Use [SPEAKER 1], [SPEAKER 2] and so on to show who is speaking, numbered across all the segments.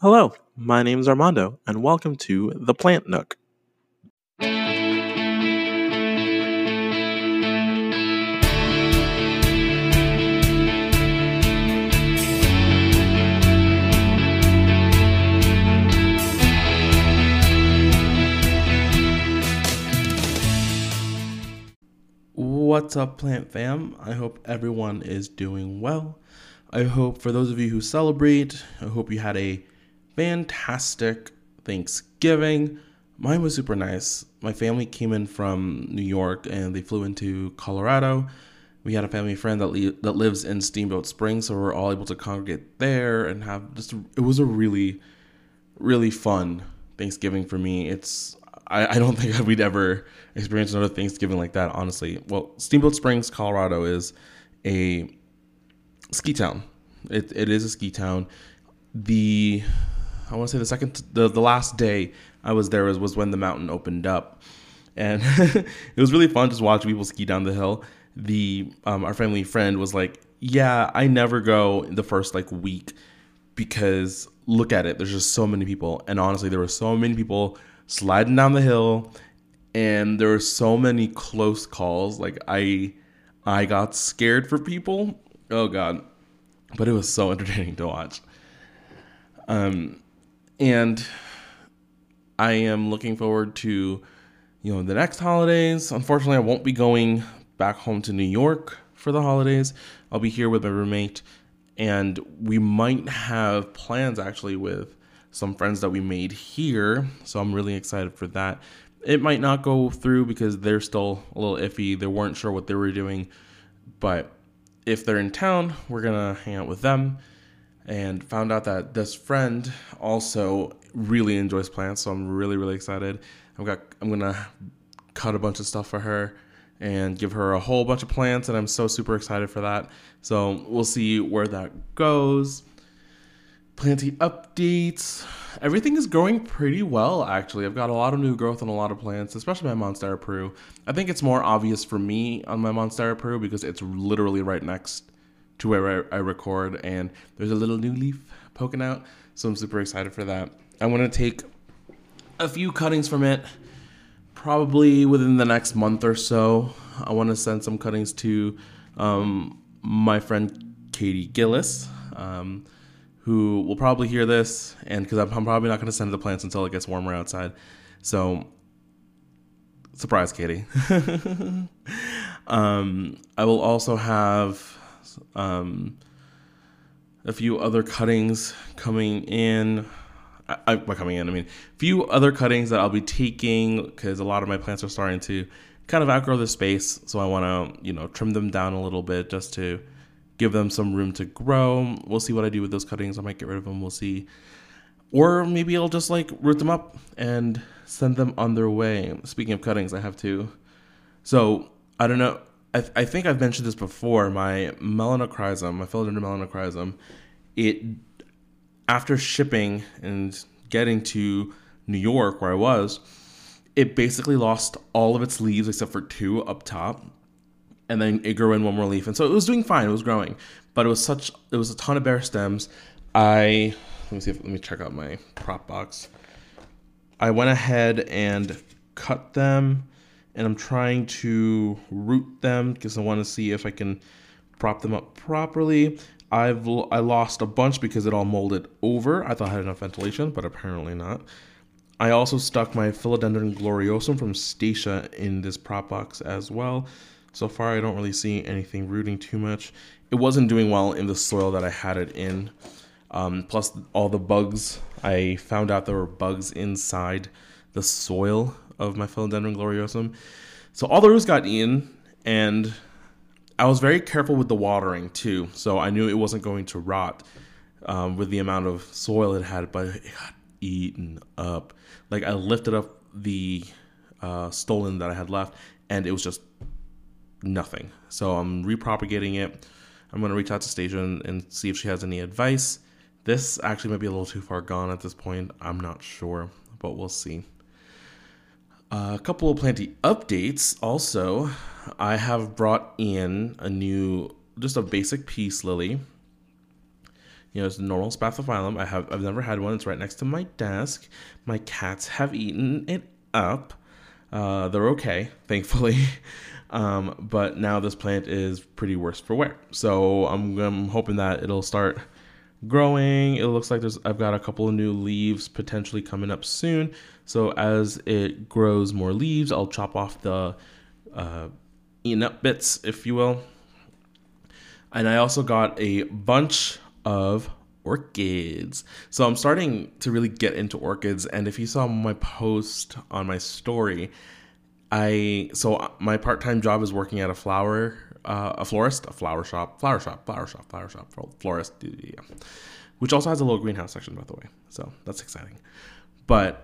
[SPEAKER 1] Hello, my name is Armando, and welcome to The Plant Nook. What's up, Plant Fam? I hope everyone is doing well. I hope for those of you who celebrate, I hope you had a fantastic Thanksgiving. Mine was super nice. My family came in from New York and they flew into Colorado. We had a family friend that lives in Steamboat Springs, so we're all able to congregate there and have it was a really, really fun Thanksgiving for me. I don't think we'd ever experience another Thanksgiving like that, honestly. Well, Steamboat Springs, Colorado is a ski town. It is a ski town. I want to say the last day I was there was when the mountain opened up, and it was really fun just watching people ski down the hill. Our family friend was like, "Yeah, I never go the first week because look at it. There's just so many people, and honestly, there were so many people sliding down the hill, and there were so many close calls. I got scared for people. Oh God." But it was so entertaining to watch. And I am looking forward to, the next holidays. Unfortunately, I won't be going back home to New York for the holidays. I'll be here with my roommate, and we might have plans actually with some friends that we made here. So I'm really excited for that. It might not go through because they're still a little iffy. They weren't sure what they were doing, but if they're in town, we're going to hang out with them. And found out that this friend also really enjoys plants, so I'm really, really excited. I'm going to cut a bunch of stuff for her and give her a whole bunch of plants, and I'm so super excited for that. So we'll see where that goes. Planty updates. Everything is growing pretty well, actually. I've got a lot of new growth on a lot of plants, especially my Monstera Peru. I think it's more obvious for me on my Monstera Peru because it's literally right next to where I record, and there's a little new leaf poking out, so I'm super excited for that. I'm going to take a few cuttings from it probably within the next month or so. I want to send some cuttings to my friend Katie Gillis, who will probably hear this, and because I'm probably not going to send the plants until it gets warmer outside. So, surprise, Katie. I will also have a few other cuttings coming in. A few other cuttings that I'll be taking because a lot of my plants are starting to kind of outgrow the space. So I want to, trim them down a little bit just to give them some room to grow. We'll see what I do with those cuttings. I might get rid of them. We'll see. Or maybe I'll just root them up and send them on their way. Speaking of cuttings, I have two. So I don't know. I think I've mentioned this before. My melanochrysum, my philodendron melanochrysum, after shipping and getting to New York where I was, it basically lost all of its leaves except for two up top. And then it grew in one more leaf. And so it was doing fine. It was growing. But it was a ton of bare stems. Let me check out my prop box. I went ahead and cut them, and I'm trying to root them because I want to see if I can prop them up properly. I lost a bunch because it all molded over. I thought I had enough ventilation, but apparently not. I also stuck my Philodendron gloriosum from Stacia in this prop box as well. So far, I don't really see anything rooting too much. It wasn't doing well in the soil that I had it in. Plus, all the bugs. I found out there were bugs inside the soil of my Philodendron gloriosum. So all the roots got eaten, and I was very careful with the watering too. So I knew it wasn't going to rot with the amount of soil it had, but it got eaten up. I lifted up the stolon that I had left, and it was just nothing. So I'm repropagating it. I'm going to reach out to Stacia and see if she has any advice. This actually might be a little too far gone at this point. I'm not sure, but we'll see. A couple of planty updates. Also, I have brought in just a basic peace lily. It's a normal Spathiphyllum. I've never had one. It's right next to my desk. My cats have eaten it up. They're okay, thankfully. But now this plant is pretty worse for wear. So I'm hoping that it'll start growing. It looks like I've got a couple of new leaves potentially coming up soon. So as it grows more leaves, I'll chop off the eaten up bits, if you will. And I also got a bunch of orchids. So I'm starting to really get into orchids. And if you saw my post on my story, my part-time job is working at a flower shop, yeah, which also has a little greenhouse section, by the way. So that's exciting. But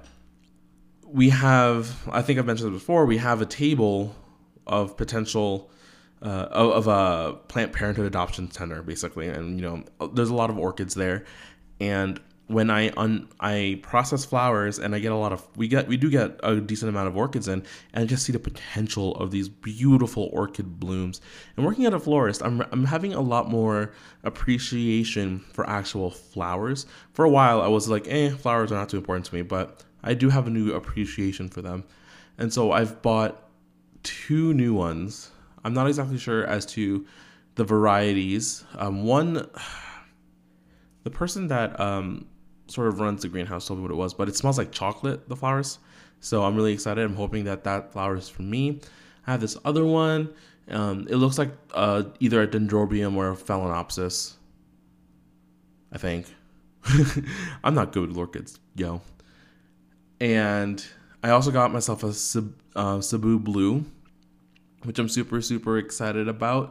[SPEAKER 1] I think I've mentioned this before, we have a table of potential of a Planned Parenthood adoption center, basically, and there's a lot of orchids there. And when I process flowers and I get we do get a decent amount of orchids in, and I just see the potential of these beautiful orchid blooms. And working at a florist, I'm having a lot more appreciation for actual flowers. For a while, I was like, flowers are not too important to me, but I do have a new appreciation for them. And so I've bought 2 new ones. I'm not exactly sure as to the varieties. The person that sort of runs the greenhouse told me what it was, but it smells like chocolate, the flowers. So I'm really excited. I'm hoping that flower is for me. I have this other one. It looks like either a dendrobium or a phalaenopsis, I think. I'm not good with orchids, yo. And I also got myself a Cebu Blue, which I'm super, super excited about.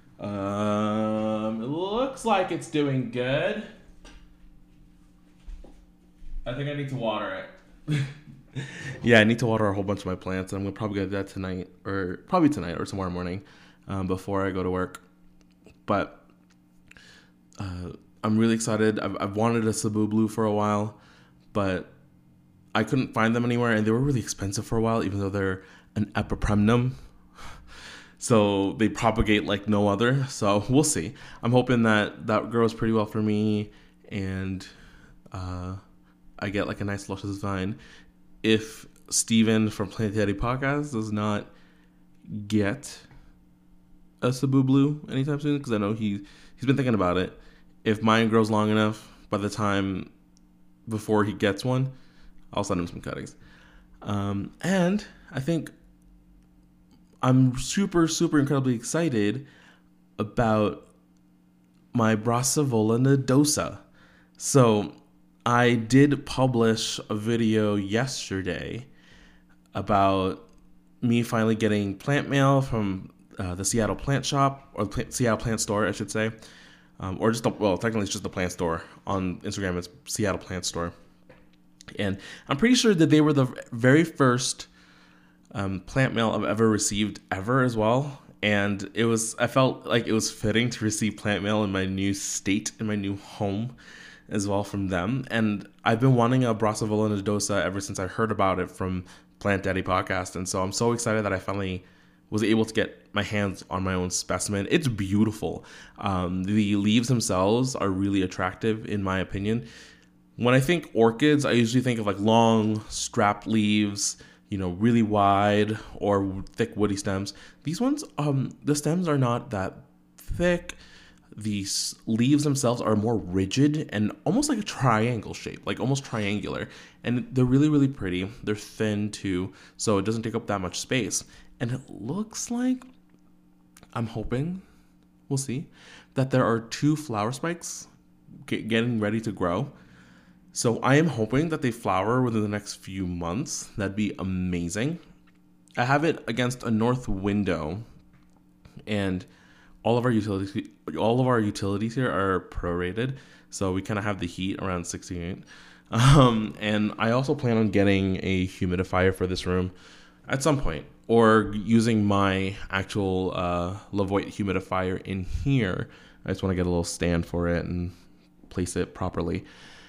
[SPEAKER 1] It looks like it's doing good. I think I need to water it. Yeah, I need to water a whole bunch of my plants. I'm probably going to do that tonight or tomorrow morning before I go to work. But I'm really excited. I've wanted a Cebu Blue for a while, but I couldn't find them anywhere, and they were really expensive for a while, even though they're an epipremnum. So they propagate like no other. So we'll see. I'm hoping that grows pretty well for me, and I get like a nice luscious vine. If Steven from Plant Daddy Podcast does not get a Cebu Blue anytime soon, because I know he's been thinking about it. If mine grows long enough, by the time before he gets one, I'll send him some cuttings. And I think I'm super, super incredibly excited about my Brassavola nodosa. So I did publish a video yesterday about me finally getting plant mail from the Seattle Plant Shop, or Seattle Plant Store, I should say. Or just, technically it's just the plant store. On Instagram, it's Seattle Plant Store. And I'm pretty sure that they were the very first plant mail I've ever received ever as well. And I felt like it was fitting to receive plant mail in my new state, in my new home as well from them. And I've been wanting a Brassavola nodosa ever since I heard about it from Plant Daddy Podcast. And so I'm so excited that I finally was able to get my hands on my own specimen. It's beautiful. The leaves themselves are really attractive, in my opinion. When I think orchids, I usually think of like long, strapped leaves, really wide or thick woody stems. These ones, the stems are not that thick. The leaves themselves are more rigid and almost like a triangle shape, like almost triangular. And they're really, really pretty. They're thin too, so it doesn't take up that much space. And it looks like, I'm hoping, we'll see, that there are 2 flower spikes getting ready to grow. So I am hoping that they flower within the next few months. That'd be amazing. I have it against a north window, and all of our utilities here are prorated, so we kind of have the heat around 68. And I also plan on getting a humidifier for this room at some point, or using my actual Levoit humidifier in here. I just want to get a little stand for it and place it properly,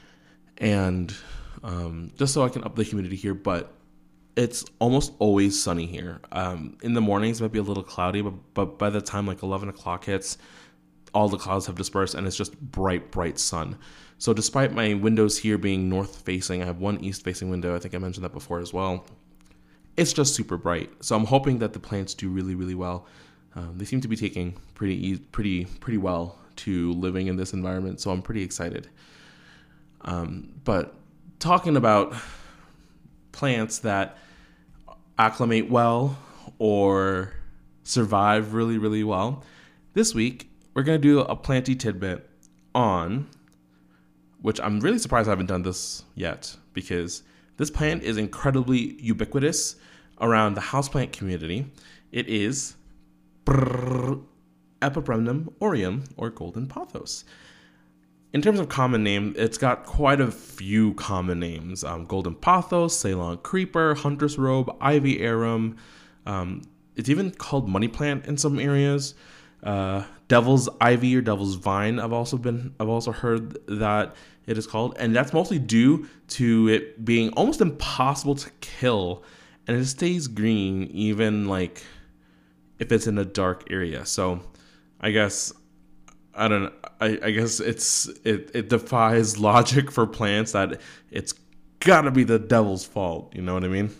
[SPEAKER 1] and just so I can up the humidity here. But it's almost always sunny here. In the mornings it might be a little cloudy, but by the time like 11 o'clock hits, all the clouds have dispersed and it's just bright, bright sun. So despite my windows here being north facing, I have one east facing window. I think I mentioned that before as well. It's just super bright. So I'm hoping that the plants do really, really well. They seem to be taking pretty well to living in this environment. So I'm pretty excited. But talking about plants that acclimate well or survive really, really well, this week we're going to do a planty tidbit on, which I'm really surprised I haven't done this yet, because this plant is incredibly ubiquitous around the houseplant community. It is Epipremnum aureum, or golden pothos. In terms of common name, it's got quite a few common names. Golden pothos, Ceylon creeper, hunter's robe, ivy arum. It's even called money plant in some areas. Devil's ivy or devil's vine. I've also heard that it is called, and that's mostly due to it being almost impossible to kill, and it stays green even like if it's in a dark area. So I guess I guess it defies logic for plants that it's gotta be the devil's fault. You know what I mean?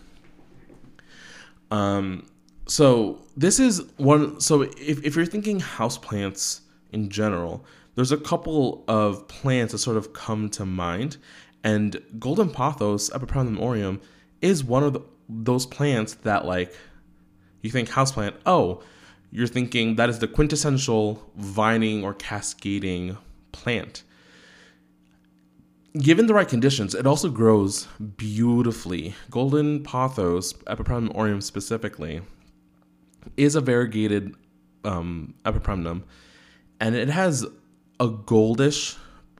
[SPEAKER 1] So this is one. So if you're thinking houseplants in general, there's a couple of plants that sort of come to mind, and golden pothos, Epipremnum aureum, is one of those plants that, like, you think houseplant, oh, you're thinking that is the quintessential vining or cascading plant. Given the right conditions, it also grows beautifully. Golden pothos, Epipremnum aureum specifically, is a variegated epipremnum, and it has a goldish,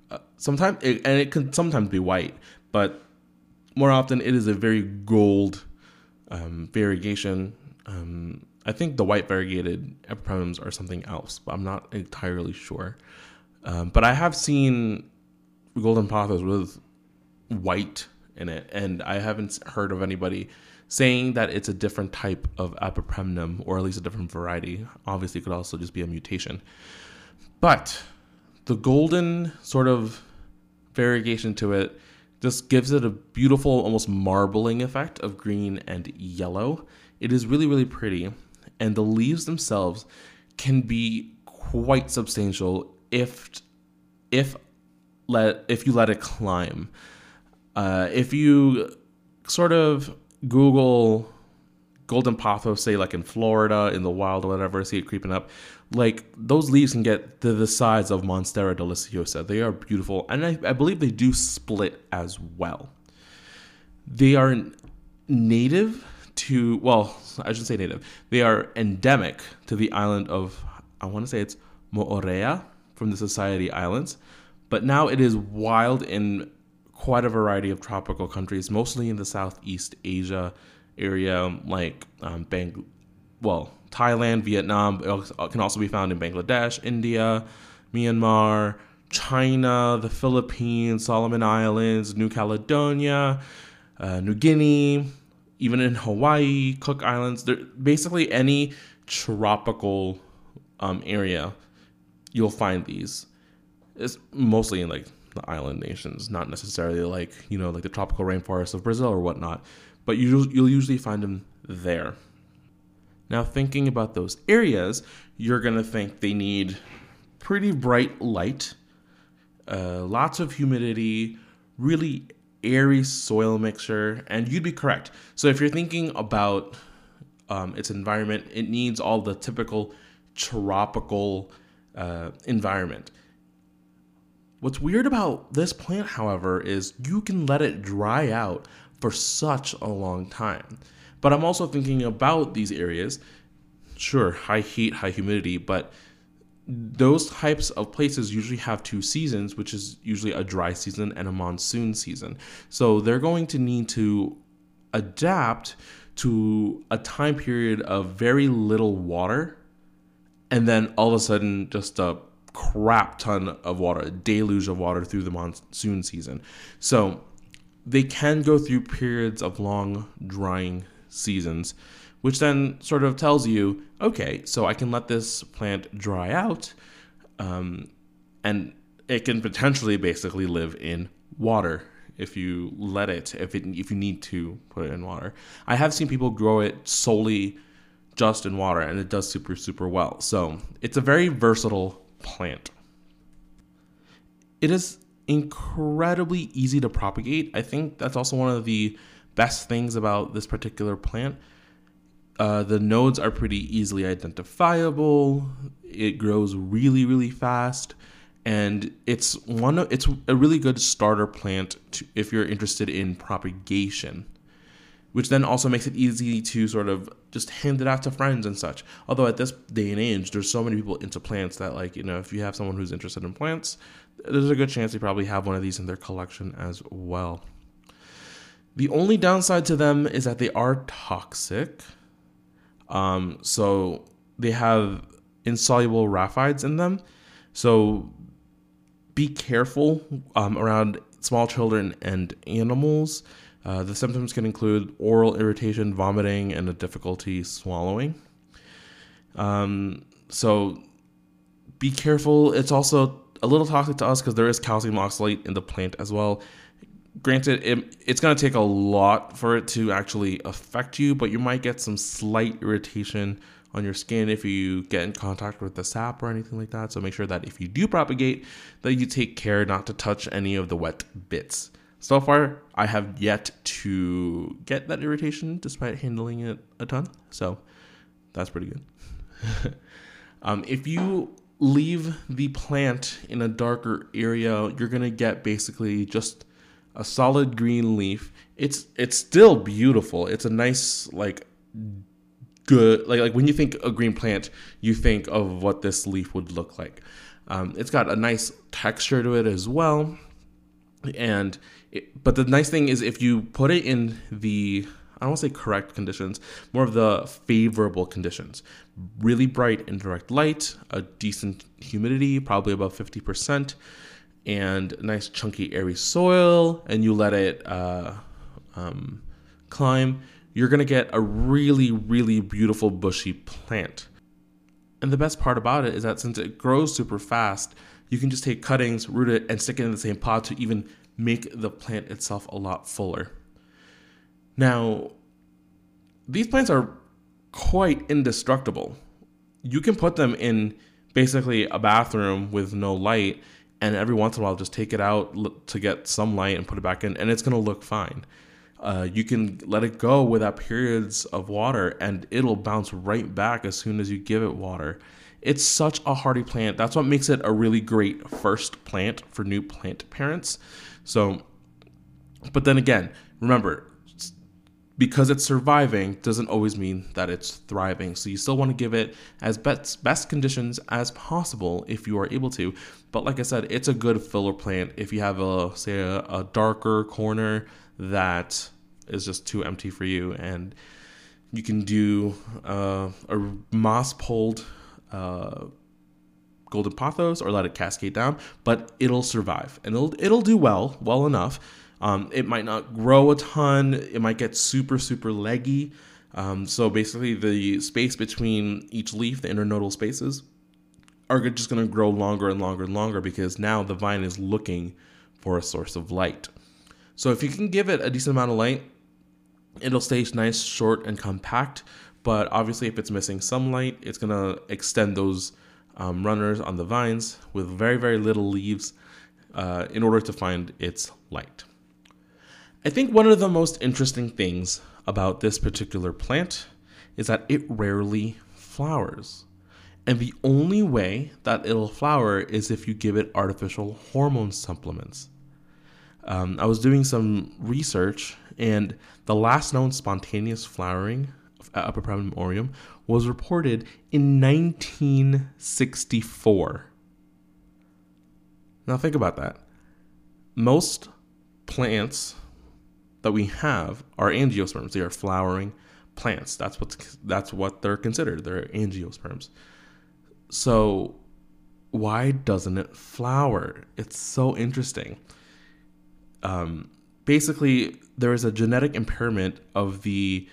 [SPEAKER 1] it can sometimes be white, but more often it is a very gold variegation. I think the white variegated epipremnums are something else, but I'm not entirely sure. But I have seen golden pothos with white in it, and I haven't heard of anybody saying that it's a different type of epipremnum, or at least a different variety. Obviously, it could also just be a mutation. But the golden sort of variegation to it just gives it a beautiful, almost marbling effect of green and yellow. It is really, really pretty. And the leaves themselves can be quite substantial if you let it climb. If you sort of Google golden pothos, say like in Florida, in the wild or whatever, see it creeping up, like those leaves can get to the size of Monstera deliciosa. They are beautiful, and I believe they do split as well. They are native to, well, I should say native. They are endemic to the island of, I want to say it's Moorea from the Society Islands, but now it is wild in quite a variety of tropical countries, mostly in the Southeast Asia area, like Thailand, Vietnam. It can also be found in Bangladesh, India, Myanmar, China, the Philippines, Solomon Islands, New Caledonia, New Guinea, even in Hawaii, Cook Islands. Basically any tropical area, you'll find these. It's mostly in like the island nations, not necessarily like, like the tropical rainforests of Brazil or whatnot, but you'll usually find them there. Now, thinking about those areas, you're going to think they need pretty bright light, lots of humidity, really airy soil mixture, and you'd be correct. So if you're thinking about its environment, it needs all the typical tropical environment. What's weird about this plant, however, is you can let it dry out for such a long time. But I'm also thinking about these areas, sure, high heat, high humidity, but those types of places usually have two seasons, which is usually a dry season and a monsoon season. So they're going to need to adapt to a time period of very little water, and then all of a sudden just a crap ton of water, a deluge of water through the monsoon season. So they can go through periods of long drying seasons, which then sort of tells you, okay, so I can let this plant dry out And it can potentially basically live in water if you let it, if you need to put it in water. I have seen people grow it solely just in water, and it does super, super well. So it's a very versatile plant. It is incredibly easy to propagate. I think that's also one of the best things about this particular plant. The nodes are pretty easily identifiable. It grows really, really fast. And it's a really good starter plant if you're interested in propagation, which then also makes it easy to sort of just hand it out to friends and such. Although at this day and age, there's so many people into plants that, like, if you have someone who's interested in plants, there's a good chance they probably have one of these in their collection as well. The only downside to them is that they are toxic. So they have insoluble raphides in them. So be careful around small children and animals. The symptoms can include oral irritation, vomiting, and a difficulty swallowing. So be careful. It's also a little toxic to us because there is calcium oxalate in the plant as well. Granted, it's going to take a lot for it to actually affect you, but you might get some slight irritation on your skin if you get in contact with the sap or anything like that. So make sure that if you do propagate, that you take care not to touch any of the wet bits. So far, I have yet to get that irritation despite handling it a ton. So that's pretty good. If you leave the plant in a darker area, you're going to get basically just a solid green leaf. It's still beautiful. It's a nice, good, like when you think a green plant, you think of what this leaf would look like. It's got a nice texture to it as well. But the nice thing is if you put it in the, I don't want to say correct conditions, more of the favorable conditions. Really bright indirect light, a decent humidity, probably above 50%, and nice chunky airy soil, and you let it climb, you're going to get a really, really beautiful bushy plant. And the best part about it is that since it grows super fast, you can just take cuttings, root it, and stick it in the same pot to even make the plant itself a lot fuller. Now, these plants are quite indestructible. You can put them in basically a bathroom with no light, and every once in a while just take it out to get some light and put it back in, and it's going to look fine. You can let it go without periods of water, and it'll bounce right back as soon as you give it water. It's such a hardy plant. That's what makes it a really great first plant for new plant parents. So, but then again, remember, because it's surviving doesn't always mean that it's thriving. So you still want to give it as best conditions as possible if you are able to. But like I said, it's a good filler plant if you have a darker corner that is just too empty for you, and you can do a moss pulled golden pothos or let it cascade down, but it'll survive and it'll do well enough. It might not grow a ton. It might get super, super leggy. So basically the space between each leaf, the internodal spaces, are just going to grow longer and longer and longer because now the vine is looking for a source of light. So if you can give it a decent amount of light, it'll stay nice, short, and compact. But obviously if it's missing some light, it's going to extend those runners on the vines with very, very little leaves in order to find its light. I think one of the most interesting things about this particular plant is that it rarely flowers. And the only way that it'll flower is if you give it artificial hormone supplements. I was doing some research, and the last known spontaneous flowering of Apocrypha aureum was reported in 1964. Now think about that. Most plants that we have are angiosperms. They are flowering plants. That's what they're considered. They're angiosperms. So why doesn't it flower? It's so interesting. Basically, there is a genetic impairment of the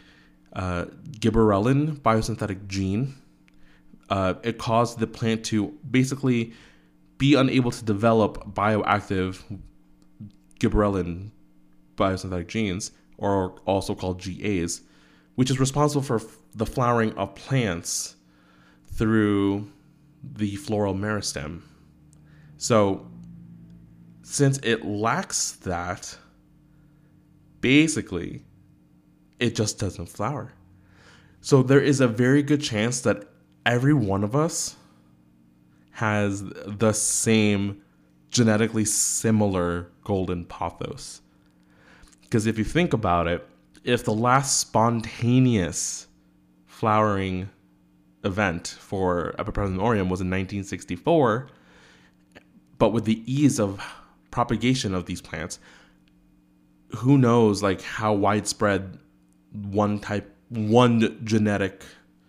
[SPEAKER 1] gibberellin biosynthetic gene. It caused the plant to basically be unable to develop bioactive gibberellin biosynthetic genes, or also called GAs, which is responsible for the flowering of plants through the floral meristem. So since it lacks that, basically, it just doesn't flower. So there is a very good chance that every one of us has the same genetically similar golden pothos. Because if you think about it, if the last spontaneous flowering event for Epipremnum aureum was in 1964, but with the ease of propagation of these plants, who knows like how widespread one genetically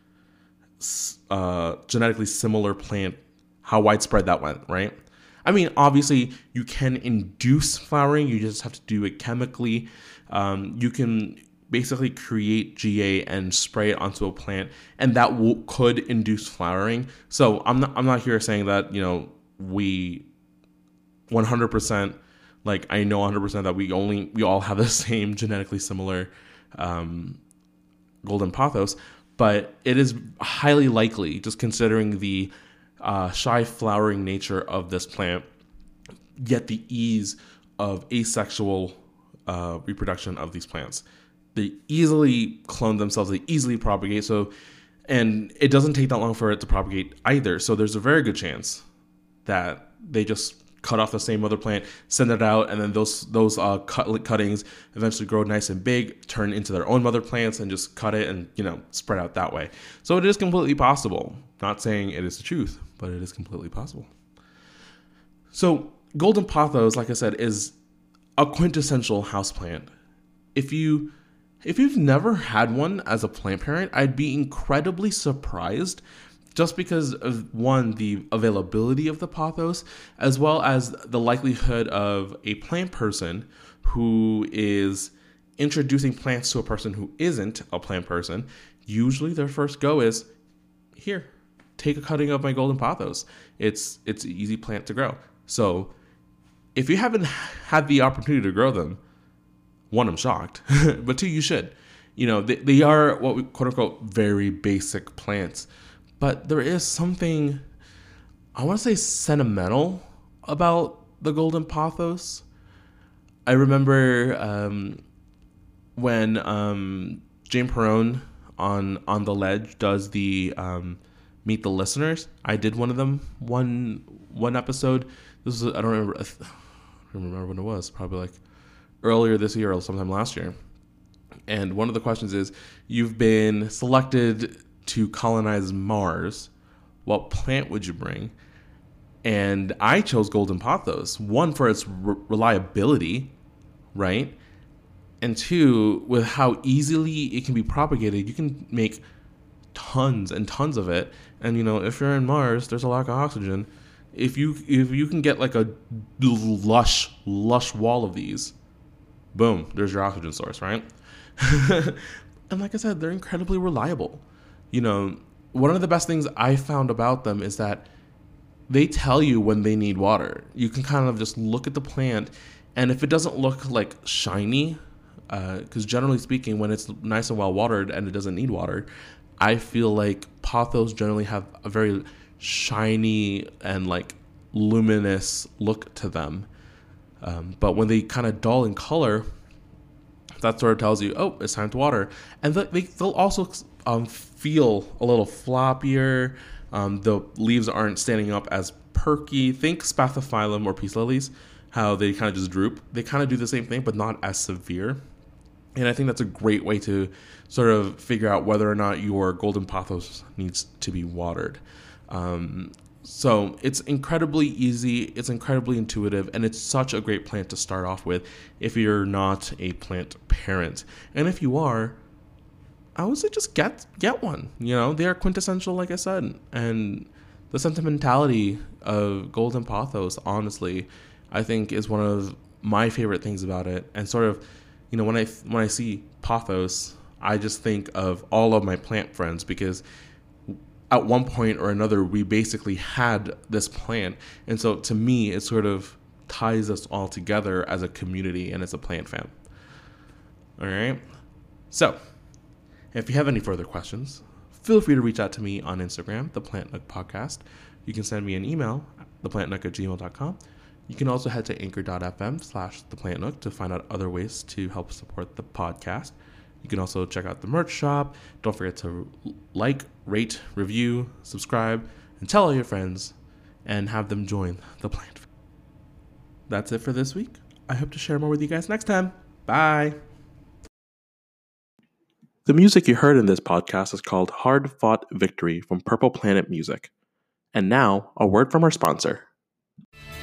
[SPEAKER 1] similar plant, how widespread that went, right? I mean, obviously, you can induce flowering. You just have to do it chemically. You can basically create GA and spray it onto a plant, and that could induce flowering. So I'm not here saying that, you know, we 100%, like I know 100% that we all have the same genetically similar golden pothos, but it is highly likely, just considering the shy flowering nature of this plant, yet the ease of asexual reproduction of these plants. They easily clone themselves, they easily propagate, and it doesn't take that long for it to propagate either. So there's a very good chance that they just cut off the same mother plant, send it out, and then those cuttings eventually grow nice and big, turn into their own mother plants, and just cut it and, you know, spread out that way. So it is completely possible. Not saying it is the truth, but it is completely possible. So golden pothos, like I said, is a quintessential houseplant. If you've never had one as a plant parent, I'd be incredibly surprised, just because of, one, the availability of the pothos, as well as the likelihood of a plant person who is introducing plants to a person who isn't a plant person. Usually their first go is, here, take a cutting of my golden pothos. It's an easy plant to grow. So if you haven't had the opportunity to grow them, one, I'm shocked, but two, you should. You know, they are what we quote unquote very basic plants. But there is something, I want to say, sentimental about the golden pothos. I remember when Jane Perrone on The Ledge does the Meet the Listeners. I did one of them, one episode. This was, I don't remember when it was, probably like earlier this year or sometime last year. And one of the questions is, you've been selected to colonize Mars, what plant would you bring? And I chose golden pothos. One, for its reliability, right? And two, with how easily it can be propagated, you can make tons and tons of it. And, you know, if you're in Mars, there's a lack of oxygen. If you can get like a lush wall of these, boom, there's your oxygen source, right? And like I said, they're incredibly reliable. You know, one of the best things I found about them is that they tell you when they need water. You can kind of just look at the plant, and if it doesn't look like shiny, because generally speaking, when it's nice and well watered and it doesn't need water, I feel like pothos generally have a very shiny and like luminous look to them. But when they kind of dull in color, that sort of tells you, oh, it's time to water. And they'll also feel a little floppier. The leaves aren't standing up as perky. Think Spathiphyllum or peace lilies, how they kind of just droop. They kind of do the same thing, but not as severe. And I think that's a great way to sort of figure out whether or not your golden pothos needs to be watered. So it's incredibly easy, it's incredibly intuitive, and it's such a great plant to start off with if you're not a plant parent. And if you are, I would say just get one. You know, they are quintessential, like I said. And the sentimentality of golden pothos, honestly, I think is one of my favorite things about it. And sort of, you know, when I see pothos, I just think of all of my plant friends, because at one point or another, we basically had this plant. And so to me, it sort of ties us all together as a community and as a plant fam. All right. So if you have any further questions, feel free to reach out to me on Instagram, The Plant Nook Podcast. You can send me an email, theplantnook@gmail.com. You can also head to anchor.fm/theplantnook to find out other ways to help support the podcast. You can also check out the merch shop. Don't forget to like, rate, review, subscribe, and tell all your friends and have them join the plant. That's it for this week. I hope to share more with you guys next time. Bye. The music you heard in this podcast is called Hard Fought Victory from Purple Planet Music. And now, a word from our sponsor.